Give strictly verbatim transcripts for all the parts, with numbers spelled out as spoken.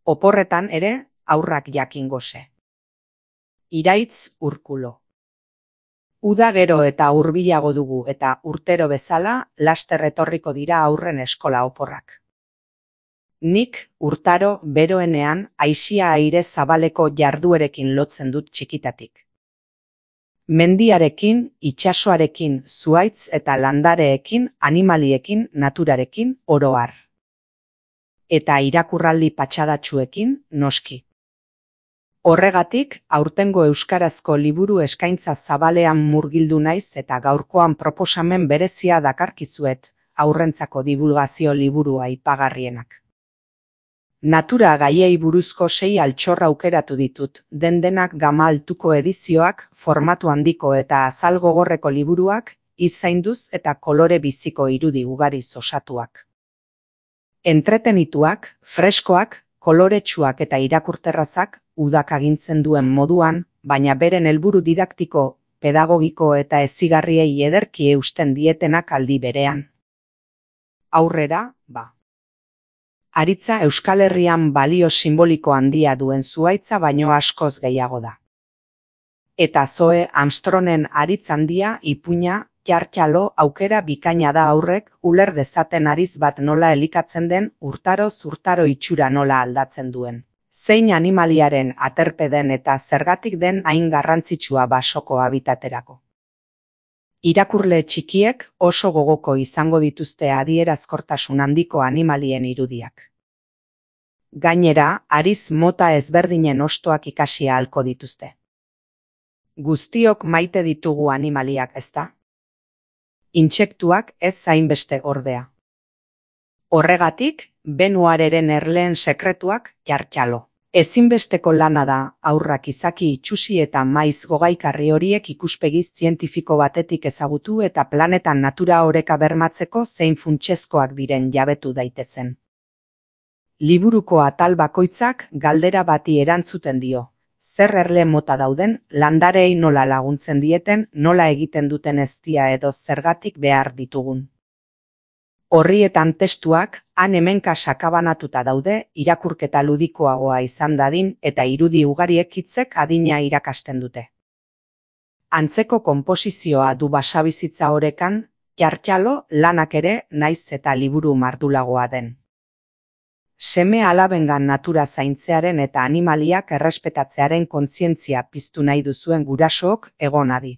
Oporretan ere aurrak jakin gose. Iraitz Urkulo. Uda gero eta hurbilago dugu eta urtero bezala laster etorriko dira aurren eskola oporrak. Nik urtaro beroenean aisia aire zabaleko jarduerekin lotzen dut txikitatik. Mendiarekin, itsasoarekin, zuhaitz eta landareekin, animaliekin, naturarekin, oro har. Eta irakurraldi patxadatsuekin, noski. Horregatik, aurtengo euskarazko liburu eskaintza zabalean murgildu naiz eta gaurkoan proposamen berezia dakarkizuet, aurrentzako divulgazio liburu aipagarrienak. Natura gaiei buruzko sei altxor aukeratu ditut, den-denak gama altuko edizioak, formatu handiko eta azal gogorreko liburuak, izainduz eta kolore biziko irudi ugariz osatuak. Entretenituak, freskoak, koloretsuak eta irakurterrazak, udak agintzen duen moduan, baina beren helburu didaktiko, pedagogiko eta hezigarriei ederki eusten dietenak aldi berean. Aurrera, ba. Aritza Euskal Herrian balio simboliko handia duen zuhaitza baino askoz gehiago da. Eta Zoe Armstrongen aritz handia, ipuina, jartxalo aukera bikaina da aurrek uler dezaten ariz bat nola elikatzen den urtaro zurtaro itxura nola aldatzen duen. Zein animaliaren aterpe den eta zergatik den hain garrantzitsua basoko habitaterako. Irakurle txikiek oso gogoko izango dituzte adierazkortasun handiko animalien irudiak. Gainera, ariz mota ezberdinen ostoak ikasi ahalko dituzte. Guztiok maite ditugu animaliak, ezta? Intsektuak ez zainbeste ordea. Horregatik, Benuareren erleen sekretuak jartxalo. Ezinbesteko lana da aurrak izaki itxusi eta maiz gogaikarri horiek ikuspegi zientifiko batetik ezagutu eta planetan natura oreka bermatzeko zein funtsezkoak diren jabetu daitezen. Liburuko atal bakoitzak galdera bati erantzuten dio. Zer erle mota dauden, landarei nola laguntzen dieten, nola egiten duten eztia edo zergatik behar ditugun. Horrietan testuak, han hemenka sakabanatuta daude, irakurketa ludikoagoa izan dadin eta irudi ugariek hitzek adina irakasten dute. Antzeko konposizioa du basabizitza orekan, jartxalo lanak ere naiz eta liburu mardulagoa den. Seme alabengan natura zaintzearen eta animaliak errespetatzearen kontzientzia piztu nahi duzuen gurasook egon adi.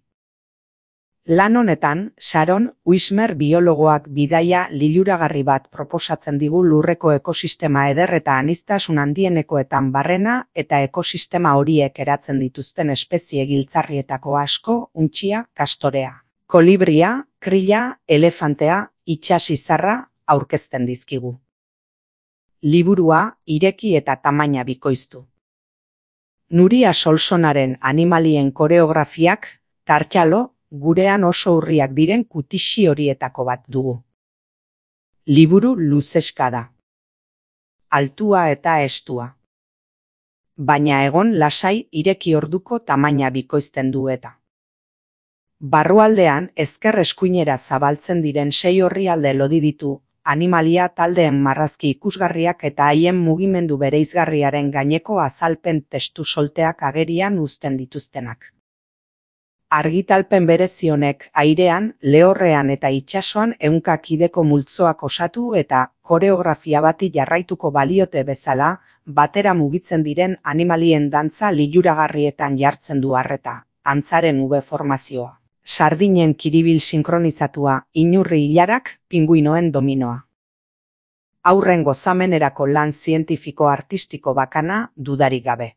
Lan honetan, Sharon Wismer biologoak bidaia liluragarri bat proposatzen digu lurreko ekosistema eder eta aniztasun handienekoetan barrena eta ekosistema horiek eratzen dituzten espezie giltzarrietako asko, untxia, kastorea, kolibria, krila, elefantea, itsasizarra aurkezten dizkigu. Liburua ireki eta tamaina bikoiztu. Nuria Solsonaren animalien koreografiak, tartxalo, gurean oso urriak diren kutixi horietako bat dugu. Liburu luzeska da. Altua eta estua. Baina egon lasai ireki orduko tamaina bikoizten du eta. Barrualdean ezker eskuinera zabaltzen diren sei orrialde lodi ditu, animalia taldeen marrazki ikusgarriak eta haien mugimendu bereizgarriaren gaineko azalpen testu solteak agerian uzten dituztenak. Argitalpen berezionek airean, lehorrean eta itsasoan ehunka kideko multzoak osatu eta koreografia bati jarraituko baliote bezala, batera mugitzen diren animalien dantza liluragarrietan jartzen du arreta, antzaren ube formazioa, sardinen kiribil sinkronizatua, inurri hilarak, pinguinoen dominoa. Aurren gozamenerako lan zientifiko artistiko bakana dudarik gabe.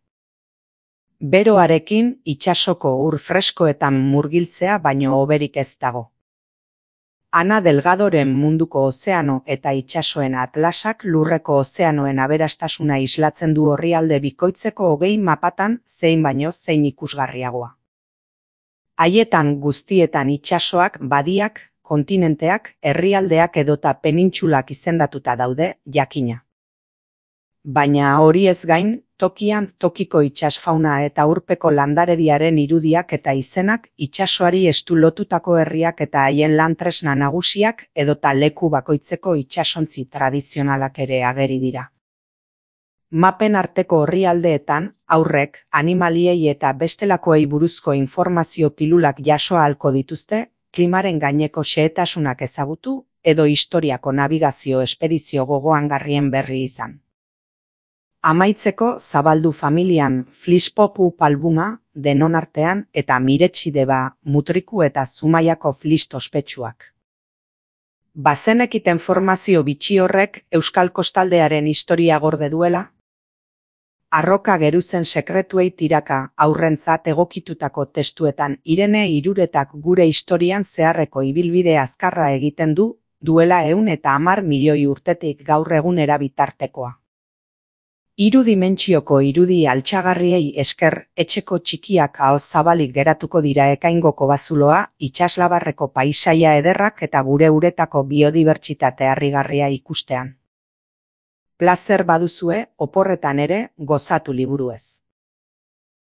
Beroarekin itsasoko ur freskoetan murgiltzea baino hoberik ez dago. Ana Delgadoren munduko ozeano eta itsasoen atlasak lurreko ozeanoen aberastasuna islatzen du orrialde bikoitzeko hogei mapatan zein baino zein ikusgarriagoa. Haietan guztietan itsasoak, badiak, kontinenteak, herrialdeak edota penintsulak izendatuta daude, jakina. Baina hori ez gain, tokian tokiko itsasfauna eta urpeko landarediaren irudiak eta izenak, itsasoari estu lotutako herriak eta haien lantresna nagusiak edota leku bakoitzeko itsasontzi tradizionalak ere ageri dira. Mapen arteko orrialdeetan, haurrek, animaliei eta bestelakoei buruzko informazio pilulak jaso ahalko dituzte, klimaren gaineko xehetasunak ezagutu, edo historiako nabigazio espedizio gogoangarrien berri izan. Amaitzeko zabaldu familian Flispopu albuma, denon artean eta miretsideba, mutriku eta Zumaiako flist ospetsuak. Bazenekiten formazio bitxi horrek Euskal Kostaldearen historia gorde duela? Arroka geruzen sekretuei tiraka aurrentzat egokitutako testuetan Irene Iruretak gure historian zeharreko ibilbide azkarra egiten du, duela ehun eta hamar milioi urtetik gaur egunera bitartekoa. Hiru dimentsioko irudi altxagarriei esker etxeko txikiak ahoz zabalik geratuko dira Ekaingoko bazuloa, itsaslabarreko paisaia ederrak eta gure uretako biodibertsitate harrigarria ikustean. Plazer baduzue, oporretan ere, gozatu liburuez.